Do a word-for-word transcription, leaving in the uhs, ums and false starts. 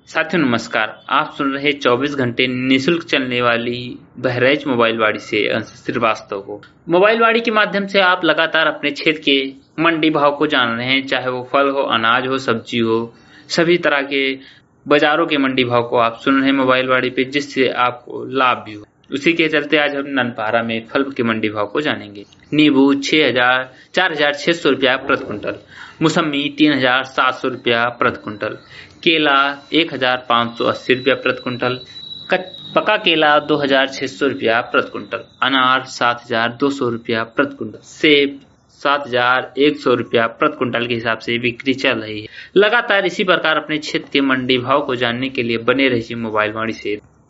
साथियों नमस्कार, आप सुन रहे चौबीस घंटे निशुल्क चलने वाली बहराइच मोबाइल वाड़ी से अंश श्रीवास्तव को। मोबाइल वाड़ी के माध्यम से आप लगातार अपने क्षेत्र के मंडी भाव को जान रहे हैं, चाहे वो फल हो, अनाज हो, सब्जी हो, सभी तरह के बाजारों के मंडी भाव को आप सुन रहे हैं मोबाइल वाड़ी पे, जिससे आपको लाभ भी हो। उसी के चलते आज हम ननपहारा में फल के मंडी भाव को जानेंगे। नींबू छह हजार चार हजार छह सौ रुपया प्रति क्विंटल, मौसमी तीन हजार सात सौ रुपया प्रति क्विंटल, केला एक हजार पाँच सौ अस्सी रुपया प्रति क्विंटल, पका केला दो हजार छह सौ रुपया प्रति क्विंटल, अनार सात हजार दो सौ रुपया प्रति क्विंटल, सेब सात हजार एक सौ रुपया प्रति क्विंटल के हिसाब से बिक्री चल रही है। लगातार इसी प्रकार अपने क्षेत्र के मंडी भाव को जानने के लिए बने रहिए मोबाइल वाड़ी से।